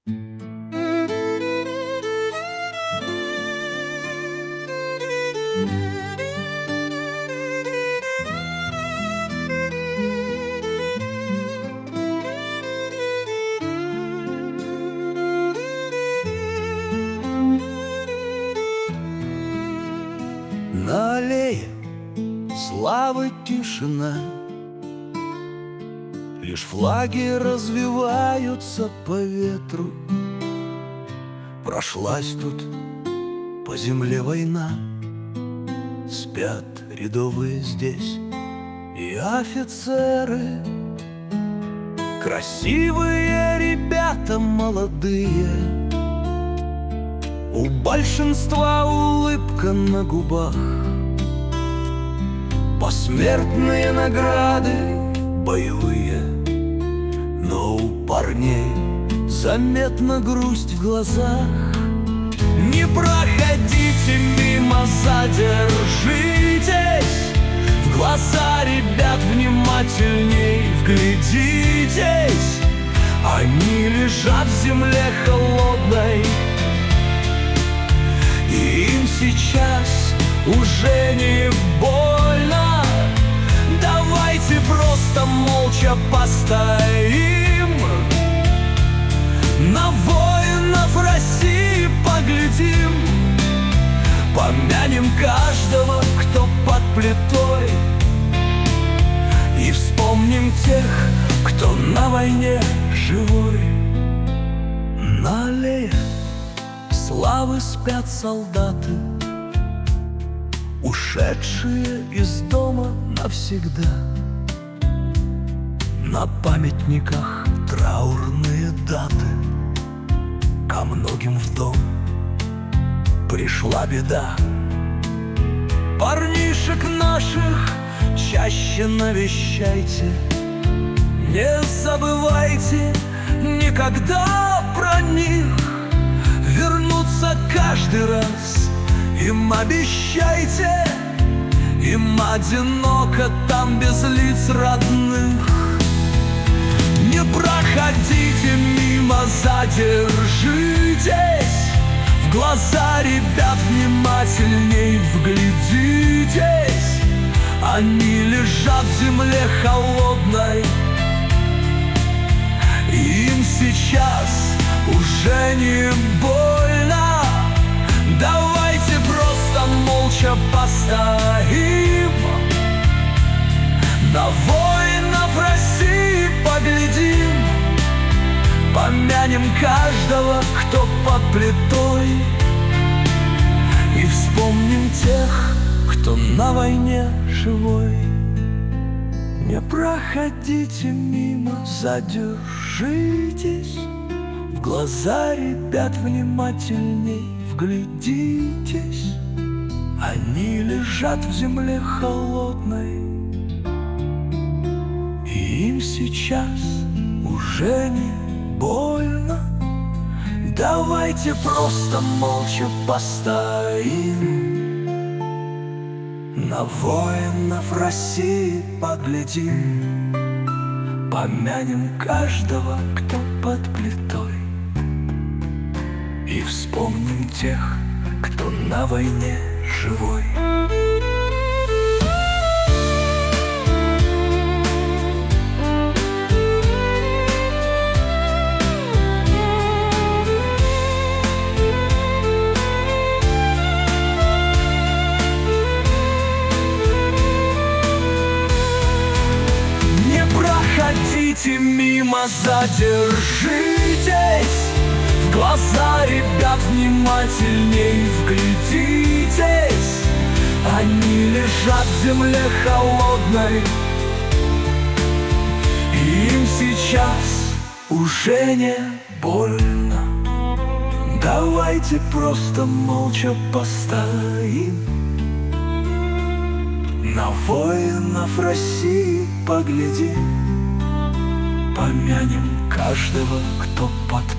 На аллее славы тишина, лишь флаги развиваются по ветру. Прошлась тут по земле война, спят рядовые здесь и офицеры. Красивые ребята молодые, у большинства улыбка на губах. Посмертные награды боевые, но у парней заметна грусть в глазах. Не проходите мимо, задержитесь, в глаза ребят внимательней вглядитесь. Они лежат в земле холодной, и им сейчас уже не больно. Давайте просто молча постоим, на воинов России поглядим, помянем каждого, кто под плитой, и вспомним тех, кто на войне живой. На аллее славы спят солдаты, ушедшие из дома навсегда. На памятниках траурные даты, ко многим в дом пришла беда. Парнишек наших чаще навещайте, не забывайте никогда про них. Вернуться каждый раз им обещайте, им одиноко там без лиц родных. Не проходите мимо, задержитесь, в глаза ребят внимательней вглядитесь. Они лежат в земле холодной, и им сейчас уже не больно. Давайте просто молча постоим, на воинов России поглядим, помянем каждого, кто под плитой, и вспомним тех, кто на войне живой. Не проходите мимо, задержитесь, в глаза ребят внимательней вглядитесь. Они лежат в земле холодной, и им сейчас уже не больно. Давайте просто молча постоим, на воинов России поглядим, помянем каждого, кто под плитой, и вспомним тех, кто на войне живой. Не проходите мимо, задержитесь, в глаза ребят внимательней вглядитесь. Они лежат в земле холодной, и им сейчас уже не больно. Давайте просто молча постоим, на воинов России поглядим, помянем каждого, кто под